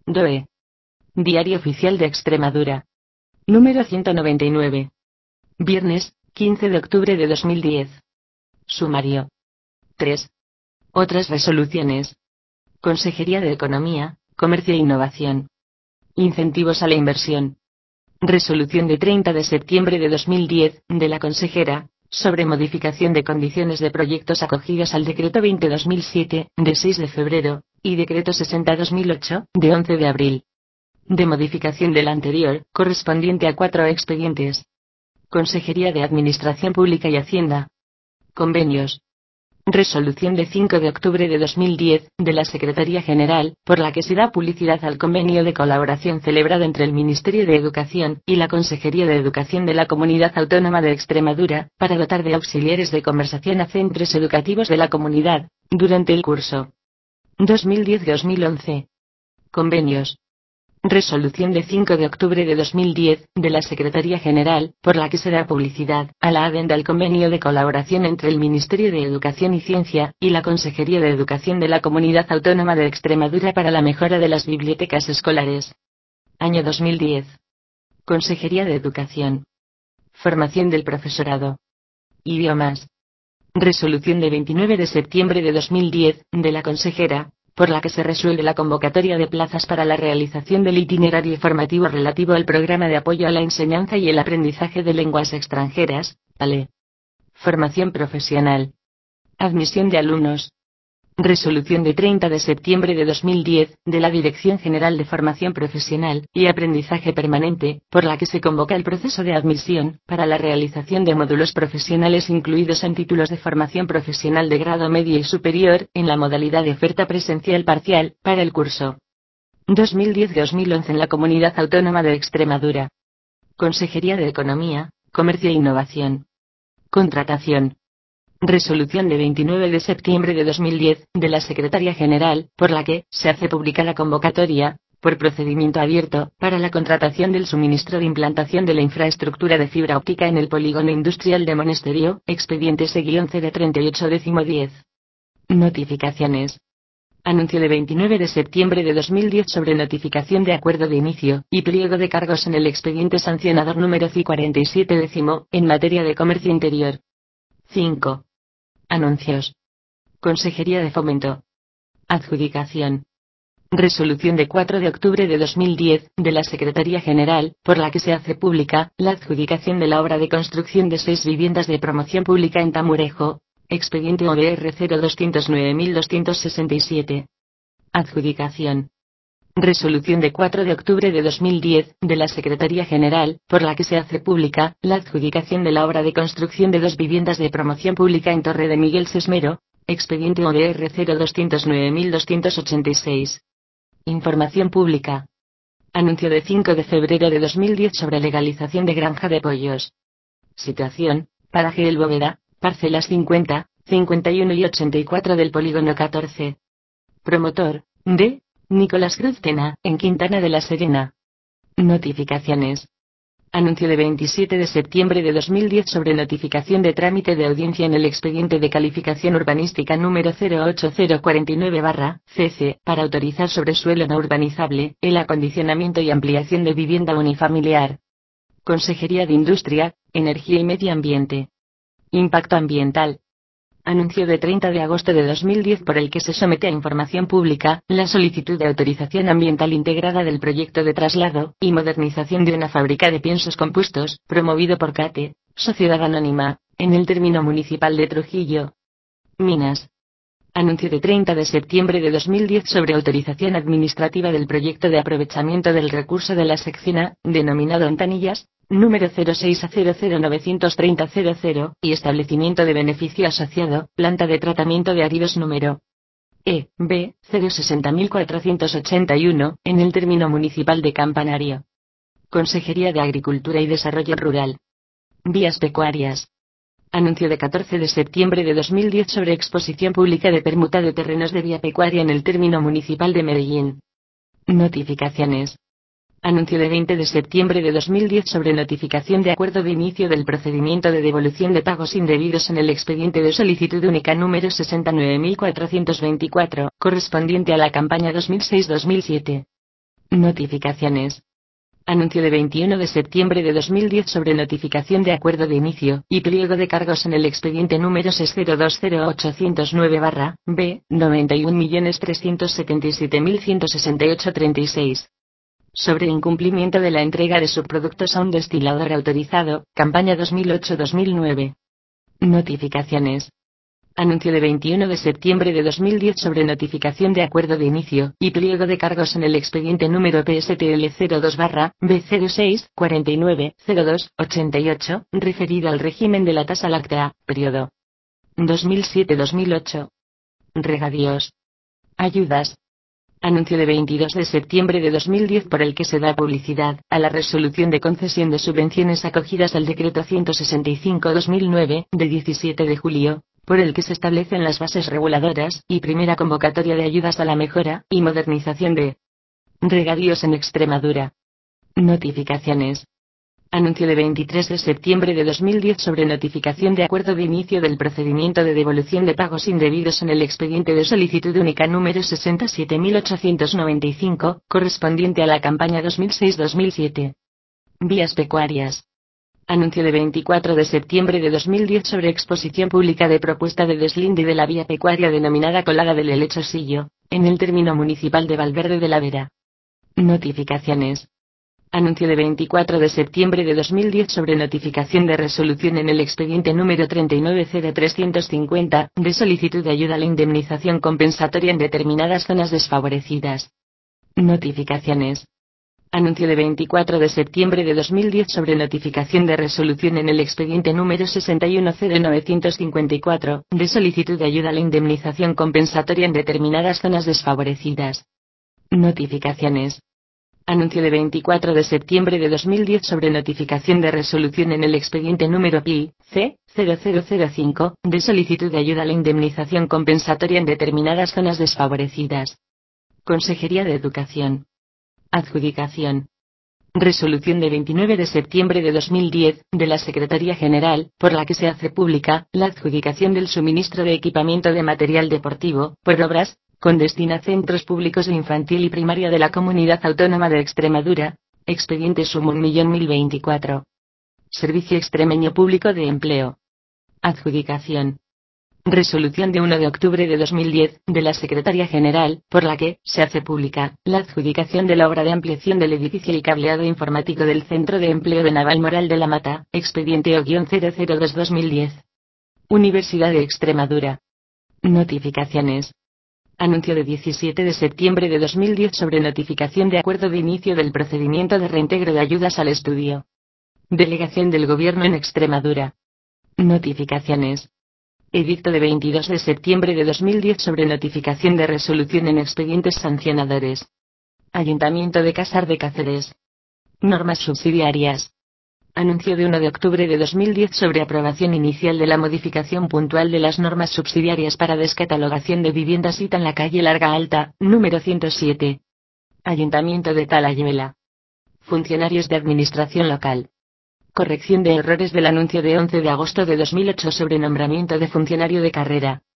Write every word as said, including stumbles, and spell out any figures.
D O E. Diario Oficial de Extremadura. Número ciento noventa y nueve. Viernes, quince de octubre de dos mil diez. Sumario. tres. Otras resoluciones. Consejería de Economía, Comercio e Innovación. Incentivos a la inversión. Resolución de treinta de septiembre de dos mil diez, de la consejera, sobre modificación de condiciones de proyectos acogidos al Decreto veinte barra dos mil siete, de seis de febrero, y Decreto sesenta barra dos mil ocho, de once de abril. De modificación del anterior, correspondiente a cuatro expedientes. Consejería de Administración Pública y Hacienda. Convenios. Resolución de cinco de octubre de dos mil diez, de la Secretaría General, por la que se da publicidad al convenio de colaboración celebrado entre el Ministerio de Educación y la Consejería de Educación de la Comunidad Autónoma de Extremadura, para dotar de auxiliares de conversación a centros educativos de la comunidad, durante el curso dos mil diez a dos mil once. Convenios. Resolución de cinco de octubre de dos mil diez, de la Secretaría General, por la que se da publicidad a la adenda al convenio de colaboración entre el Ministerio de Educación y Ciencia y la Consejería de Educación de la Comunidad Autónoma de Extremadura para la mejora de las bibliotecas escolares. Año dos mil diez. Consejería de Educación. Formación del profesorado. Idiomas. Resolución de veintinueve de septiembre de dos mil diez, de la consejera, por la que se resuelve la convocatoria de plazas para la realización del itinerario formativo relativo al programa de apoyo a la enseñanza y el aprendizaje de lenguas extranjeras, A L E. Formación profesional. Admisión de alumnos. Resolución de treinta de septiembre de dos mil diez, de la Dirección General de Formación Profesional y Aprendizaje Permanente, por la que se convoca el proceso de admisión, para la realización de módulos profesionales incluidos en títulos de formación profesional de grado medio y superior, en la modalidad de oferta presencial parcial, para el curso dos mil diez a dos mil once en la Comunidad Autónoma de Extremadura. Consejería de Economía, Comercio e Innovación. Contratación. Resolución de veintinueve de septiembre de dos mil diez, de la Secretaría General, por la que se hace pública la convocatoria, por procedimiento abierto, para la contratación del suministro de implantación de la infraestructura de fibra óptica en el polígono industrial de Monesterio, expediente S C de treinta y ocho diez. Notificaciones. Anuncio de veintinueve de septiembre de dos mil diez sobre notificación de acuerdo de inicio y pliego de cargos en el expediente sancionador número C I cuarenta y siete décimo, en materia de comercio interior. cinco. Anuncios. Consejería de Fomento. Adjudicación. Resolución de cuatro de octubre de dos mil diez, de la Secretaría General, por la que se hace pública la adjudicación de la obra de construcción de seis viviendas de promoción pública en Tamurejo, expediente O D R cero dos cero nueve dos seis siete. Adjudicación. Resolución de cuatro de octubre de dos mil diez, de la Secretaría General, por la que se hace pública la adjudicación de la obra de construcción de dos viviendas de promoción pública en Torre de Miguel Sesmero, expediente O D R cero dos cero nueve dos ocho seis. Información pública. Anuncio de cinco de febrero de dos mil diez sobre legalización de granja de pollos. Situación: paraje El Bóveda, parcelas cincuenta, cincuenta y uno y ochenta y cuatro del polígono catorce. Promotor: D. Nicolás Cruz Tena, en Quintana de la Serena. Notificaciones. Anuncio de veintisiete de septiembre de dos mil diez sobre notificación de trámite de audiencia en el expediente de calificación urbanística número cero ocho cero cuatro nueve C C, para autorizar sobre suelo no urbanizable, el acondicionamiento y ampliación de vivienda unifamiliar. Consejería de Industria, Energía y Medio Ambiente. Impacto ambiental. Anuncio de treinta de agosto de dos mil diez por el que se somete a información pública la solicitud de autorización ambiental integrada del proyecto de traslado y modernización de una fábrica de piensos compuestos, promovido por CATE, Sociedad Anónima, en el término municipal de Trujillo. Minas. Anuncio de treinta de septiembre de dos mil diez sobre autorización administrativa del proyecto de aprovechamiento del recurso de la sección A, denominado Ontanillas, número cero seis a cero cero nueve tres cero cero cero, y establecimiento de beneficio asociado, planta de tratamiento de áridos número E B cero seis cero cuatro ocho uno, en el término municipal de Campanario. Consejería de Agricultura y Desarrollo Rural. Vías pecuarias. Anuncio de catorce de septiembre de dos mil diez sobre exposición pública de permuta de terrenos de vía pecuaria en el término municipal de Medellín. Notificaciones. Anuncio de veinte de septiembre de dos mil diez sobre notificación de acuerdo de inicio del procedimiento de devolución de pagos indebidos en el expediente de solicitud única número sesenta y nueve mil cuatrocientos veinticuatro, correspondiente a la campaña dos mil seis dos mil siete. Notificaciones. Anuncio de veintiuno de septiembre de dos mil diez sobre notificación de acuerdo de inicio y pliego de cargos en el expediente número seis cero dos cero ocho cero nueve barra B noventa y un millones trescientos setenta y siete mil ciento sesenta y ocho treinta y seis. Sobre incumplimiento de la entrega de subproductos a un destilador autorizado, campaña dos mil ocho dos mil nueve. Notificaciones. Anuncio de veintiuno de septiembre de dos mil diez sobre notificación de acuerdo de inicio y pliego de cargos en el expediente número P S T L cero dos barra B cero seis cuarenta y nueve cero dos ochenta y ocho, referido al régimen de la tasa láctea, periodo dos mil siete dos mil ocho. Regadíos. Ayudas. Anuncio de veintidós de septiembre de dos mil diez por el que se da publicidad a la resolución de concesión de subvenciones acogidas al decreto ciento sesenta y cinco barra dos mil nueve, de diecisiete de julio, por el que se establecen las bases reguladoras y primera convocatoria de ayudas a la mejora y modernización de regadíos en Extremadura. Notificaciones. Anuncio de veintitrés de septiembre de dos mil diez sobre notificación de acuerdo de inicio del procedimiento de devolución de pagos indebidos en el expediente de solicitud única número sesenta y siete mil ochocientos noventa y cinco, correspondiente a la campaña dos mil seis dos mil siete. Vías pecuarias. Anuncio de veinticuatro de septiembre de dos mil diez sobre exposición pública de propuesta de deslinde de la vía pecuaria denominada Colada del Helechosillo, en el término municipal de Valverde de la Vera. Notificaciones. Anuncio de veinticuatro de septiembre de dos mil diez sobre notificación de resolución en el expediente número treinta y nueve cero trescientos cincuenta, de solicitud de ayuda a la indemnización compensatoria en determinadas zonas desfavorecidas. Notificaciones. Anuncio de veinticuatro de septiembre de dos mil diez sobre notificación de resolución en el expediente número sesenta y uno cero novecientos cincuenta y cuatro, de solicitud de ayuda a la indemnización compensatoria en determinadas zonas desfavorecidas. Notificaciones. Anuncio de veinticuatro de septiembre de dos mil diez sobre notificación de resolución en el expediente número P I C cero cero cero cinco, de solicitud de ayuda a la indemnización compensatoria en determinadas zonas desfavorecidas. Consejería de Educación. Adjudicación. Resolución de veintinueve de septiembre de dos mil diez, de la Secretaría General, por la que se hace pública la adjudicación del suministro de equipamiento de material deportivo, por obras, con destino a centros públicos de infantil y primaria de la Comunidad Autónoma de Extremadura, expediente sumo un millón mil veinticuatro. Servicio Extremeño Público de Empleo. Adjudicación. Resolución de uno de octubre de dos mil diez, de la Secretaría General, por la que se hace pública la adjudicación de la obra de ampliación del edificio y cableado informático del Centro de Empleo de Navalmoral de la Mata, expediente O cero cero dos dos mil diez. Universidad de Extremadura. Notificaciones. Anuncio de diecisiete de septiembre de dos mil diez sobre notificación de acuerdo de inicio del procedimiento de reintegro de ayudas al estudio. Delegación del Gobierno en Extremadura. Notificaciones. Edicto de veintidós de septiembre de dos mil diez sobre notificación de resolución en expedientes sancionadores. Ayuntamiento de Casar de Cáceres. Normas subsidiarias. Anuncio de uno de octubre de dos mil diez sobre aprobación inicial de la modificación puntual de las normas subsidiarias para descatalogación de viviendas cita en la calle Larga Alta, número ciento siete. Ayuntamiento de Talayuela. Funcionarios de Administración Local. Corrección de errores del anuncio de once de agosto de dos mil ocho sobre nombramiento de funcionario de carrera.